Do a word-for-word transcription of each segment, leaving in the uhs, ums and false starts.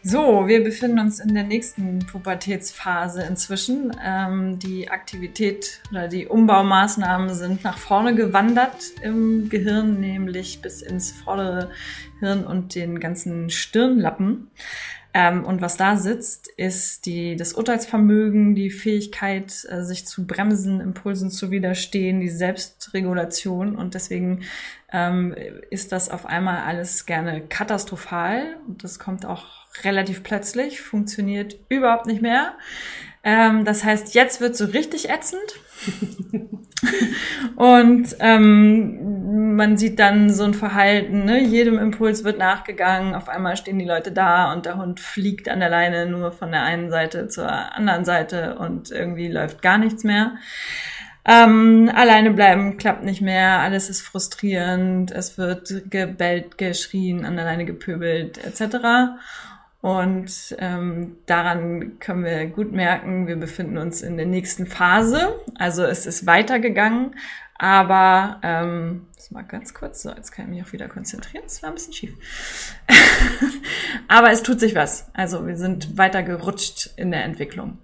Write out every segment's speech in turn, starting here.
So, wir befinden uns in der nächsten Pubertätsphase inzwischen. Ähm, die Aktivität oder die Umbaumaßnahmen sind nach vorne gewandert im Gehirn, nämlich bis ins vordere Hirn und den ganzen Stirnlappen. Ähm, und was da sitzt, ist die, das Urteilsvermögen, die Fähigkeit, äh, sich zu bremsen, Impulsen zu widerstehen, die Selbstregulation. Und deswegen ähm, ist das auf einmal alles gerne katastrophal. Und das kommt auch relativ plötzlich, funktioniert überhaupt nicht mehr. Ähm, das heißt, jetzt wird so richtig ätzend. Und ähm, man sieht dann so ein Verhalten, ne? Jedem Impuls wird nachgegangen, auf einmal stehen die Leute da und der Hund fliegt an der Leine nur von der einen Seite zur anderen Seite und irgendwie läuft gar nichts mehr. Ähm, alleine bleiben klappt nicht mehr, alles ist frustrierend, es wird gebellt, geschrien, an der Leine gepöbelt et cetera. Und ähm, daran können wir gut merken, wir befinden uns in der nächsten Phase. Also es ist weitergegangen, aber ähm, das mal ganz kurz, so jetzt kann ich mich auch wieder konzentrieren, das war ein bisschen schief. Aber es tut sich was. Also wir sind weiter gerutscht in der Entwicklung.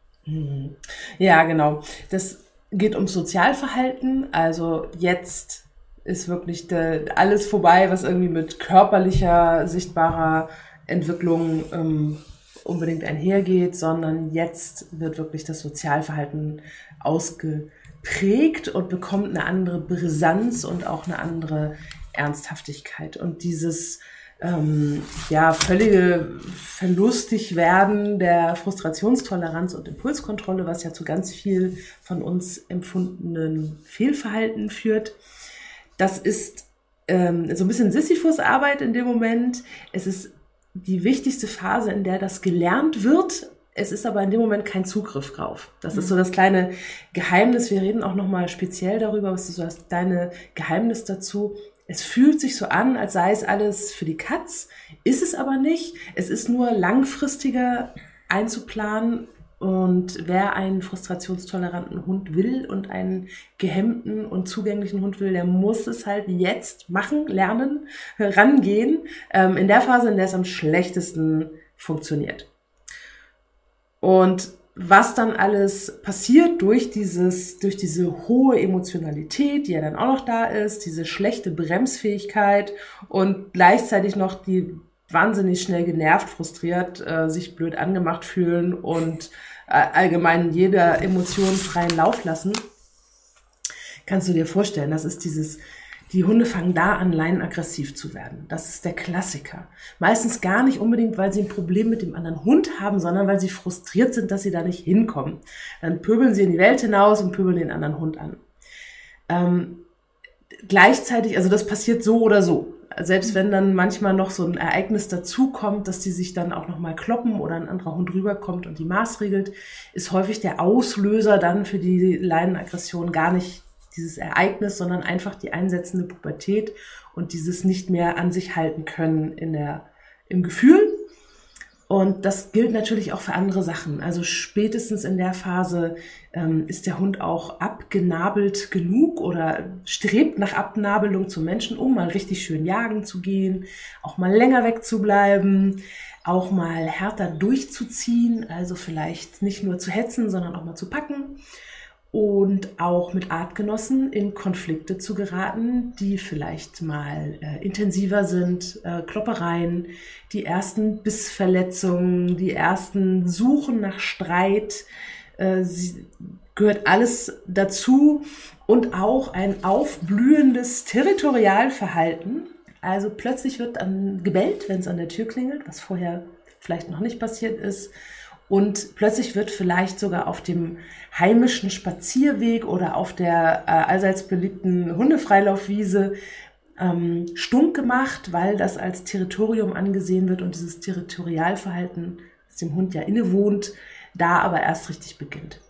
Ja, genau. Das geht ums Sozialverhalten. Also jetzt ist wirklich de, alles vorbei, was irgendwie mit körperlicher, sichtbarer Entwicklung ähm, unbedingt einhergeht, sondern jetzt wird wirklich das Sozialverhalten ausgeprägt und bekommt eine andere Brisanz und auch eine andere Ernsthaftigkeit. Und dieses ähm, ja völlige Verlustigwerden der Frustrationstoleranz und Impulskontrolle, was ja zu ganz viel von uns empfundenen Fehlverhalten führt, das ist ähm, so ein bisschen Sisyphus-Arbeit in dem Moment. Es ist die wichtigste Phase, in der das gelernt wird. Es ist aber in dem Moment kein Zugriff drauf. Das ist so das kleine Geheimnis. Wir reden auch nochmal speziell darüber, was ist so das kleine Geheimnis dazu. Es fühlt sich so an, als sei es alles für die Katz. Ist es aber nicht. Es ist nur langfristiger einzuplanen. Und wer einen frustrationstoleranten Hund will und einen gehemmten und zugänglichen Hund will, der muss es halt jetzt machen, lernen, rangehen, ähm, in der Phase, in der es am schlechtesten funktioniert. Und was dann alles passiert durch dieses, durch diese hohe Emotionalität, die ja dann auch noch da ist, diese schlechte Bremsfähigkeit und gleichzeitig noch die wahnsinnig schnell genervt, frustriert, äh, sich blöd angemacht fühlen und äh, allgemein jeder Emotion freien Lauf lassen, kannst du dir vorstellen, das ist dieses, die Hunde fangen da an, leinenaggressiv zu werden. Das ist der Klassiker. Meistens gar nicht unbedingt, weil sie ein Problem mit dem anderen Hund haben, sondern weil sie frustriert sind, dass sie da nicht hinkommen. Dann pöbeln sie in die Welt hinaus und pöbeln den anderen Hund an. Ähm, gleichzeitig, also das passiert so oder so. Selbst wenn dann manchmal noch so ein Ereignis dazukommt, dass die sich dann auch nochmal kloppen oder ein anderer Hund rüberkommt und die maßregelt, ist häufig der Auslöser dann für die Leinenaggression gar nicht dieses Ereignis, sondern einfach die einsetzende Pubertät und dieses nicht mehr an sich halten können in der, im Gefühl. Und das gilt natürlich auch für andere Sachen. Also spätestens in der Phase ähm, ist der Hund auch abgenabelt genug oder strebt nach Abnabelung zum Menschen, um mal richtig schön jagen zu gehen, auch mal länger wegzubleiben, auch mal härter durchzuziehen, also vielleicht nicht nur zu hetzen, sondern auch mal zu packen. Und auch mit Artgenossen in Konflikte zu geraten, die vielleicht mal äh, intensiver sind, äh, Kloppereien, die ersten Bissverletzungen, die ersten Suchen nach Streit, äh, sie, gehört alles dazu und auch ein aufblühendes Territorialverhalten. Also plötzlich wird dann gebellt, wenn es an der Tür klingelt, was vorher vielleicht noch nicht passiert ist. Und plötzlich wird vielleicht sogar auf dem heimischen Spazierweg oder auf der äh, allseits beliebten Hundefreilaufwiese ähm, stunk gemacht, weil das als Territorium angesehen wird und dieses Territorialverhalten, das dem Hund ja innewohnt, da aber erst richtig beginnt.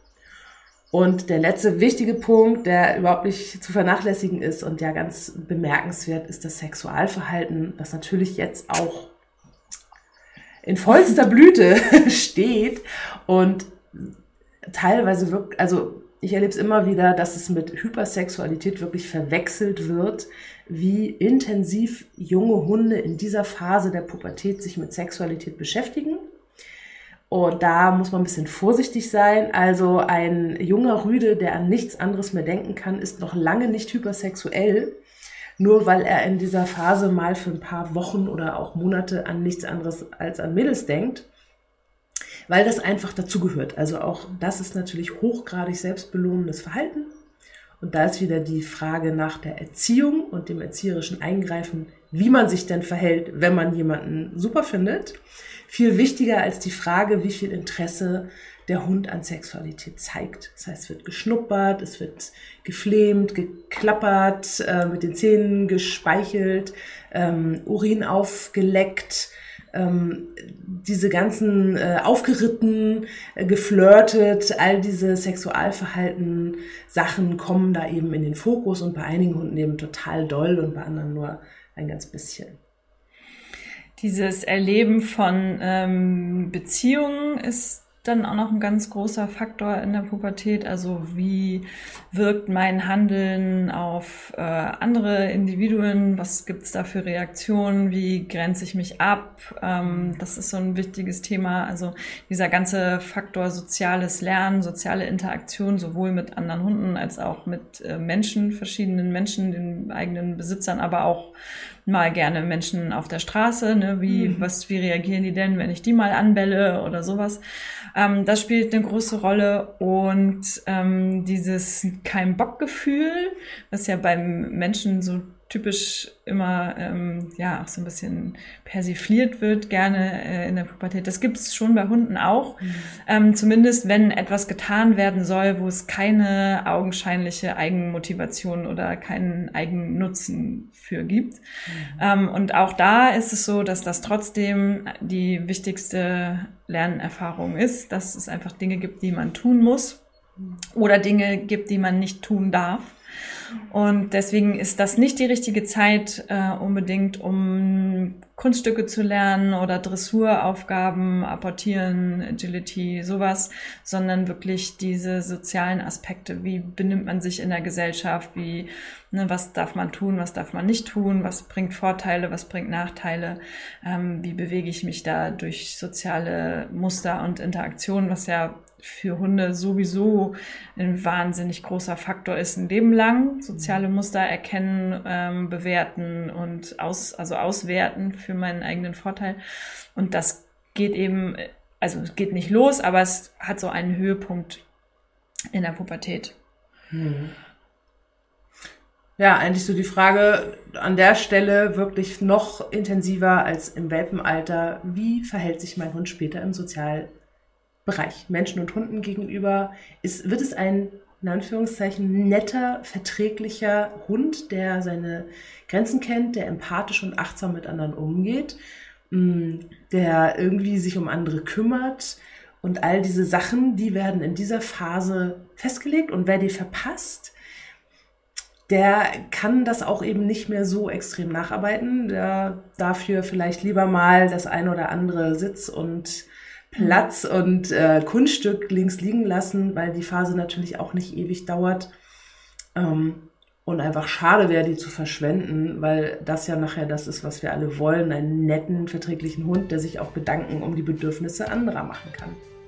Und der letzte wichtige Punkt, der überhaupt nicht zu vernachlässigen ist und ja ganz bemerkenswert, ist das Sexualverhalten, was natürlich jetzt auch in vollster Blüte steht und teilweise wirklich, also ich erlebe es immer wieder, dass es mit Hypersexualität wirklich verwechselt wird, wie intensiv junge Hunde in dieser Phase der Pubertät sich mit Sexualität beschäftigen. Und da muss man ein bisschen vorsichtig sein. Also ein junger Rüde, der an nichts anderes mehr denken kann, ist noch lange nicht hypersexuell, nur weil er in dieser Phase mal für ein paar Wochen oder auch Monate an nichts anderes als an Mädels denkt, weil das einfach dazugehört. Also auch das ist natürlich hochgradig selbstbelohnendes Verhalten. Und da ist wieder die Frage nach der Erziehung und dem erzieherischen Eingreifen, wie man sich denn verhält, wenn man jemanden super findet. Viel wichtiger als die Frage, wie viel Interesse der Hund an Sexualität zeigt. Das heißt, es wird geschnuppert, es wird geflämt, geklappert, äh, mit den Zähnen gespeichelt, ähm, Urin aufgeleckt, ähm, diese ganzen äh, aufgeritten, äh, geflirtet, all diese Sexualverhalten, Sachen kommen da eben in den Fokus und bei einigen Hunden eben total doll und bei anderen nur ein ganz bisschen. Dieses Erleben von ähm, Beziehungen ist dann auch noch ein ganz großer Faktor in der Pubertät. Also wie wirkt mein Handeln auf äh, andere Individuen? Was gibt's da für Reaktionen? Wie grenze ich mich ab? Ähm, das ist so ein wichtiges Thema. Also dieser ganze Faktor soziales Lernen, soziale Interaktion, sowohl mit anderen Hunden als auch mit äh, Menschen, verschiedenen Menschen, den eigenen Besitzern, aber auch mal gerne Menschen auf der Straße, ne, wie, mhm. was, wie reagieren die denn, wenn ich die mal anbelle oder sowas. Ähm, das spielt eine große Rolle und ähm, dieses Kein-Bock-Gefühl, was ja beim Menschen so typisch immer ähm, ja auch so ein bisschen persifliert wird, gerne äh, in der Pubertät. Das gibt es schon bei Hunden auch. Mhm. Ähm, zumindest wenn etwas getan werden soll, wo es keine augenscheinliche Eigenmotivation oder keinen Eigennutzen für gibt. Mhm. Ähm, und auch da ist es so, dass das trotzdem die wichtigste Lernerfahrung ist, dass es einfach Dinge gibt, die man tun muss oder Dinge gibt, die man nicht tun darf. Und deswegen ist das nicht die richtige Zeit äh, unbedingt, um Kunststücke zu lernen oder Dressuraufgaben, Apportieren, Agility, sowas, sondern wirklich diese sozialen Aspekte. Wie benimmt man sich in der Gesellschaft? Wie, ne, was darf man tun, was darf man nicht tun? Was bringt Vorteile, was bringt Nachteile? Ähm, wie bewege ich mich da durch soziale Muster und Interaktionen, was ja für Hunde sowieso ein wahnsinnig großer Faktor ist, ein Leben lang. Soziale Muster erkennen, ähm, bewerten und aus, also auswerten für meinen eigenen Vorteil. Und das geht eben, also es geht nicht los, aber es hat so einen Höhepunkt in der Pubertät. Hm. Ja, eigentlich so die Frage an der Stelle wirklich noch intensiver als im Welpenalter. Wie verhält sich mein Hund später im Sozialbereich? Bereich Menschen und Hunden gegenüber ist, wird es ein, in Anführungszeichen, netter, verträglicher Hund, der seine Grenzen kennt, der empathisch und achtsam mit anderen umgeht, der irgendwie sich um andere kümmert und all diese Sachen, die werden in dieser Phase festgelegt und wer die verpasst, der kann das auch eben nicht mehr so extrem nacharbeiten, der dafür vielleicht lieber mal das ein oder andere Sitz und Platz und äh, Kunststück links liegen lassen, weil die Phase natürlich auch nicht ewig dauert ähm, und einfach schade wäre, die zu verschwenden, weil das ja nachher das ist, was wir alle wollen, einen netten, verträglichen Hund, der sich auch Gedanken um die Bedürfnisse anderer machen kann.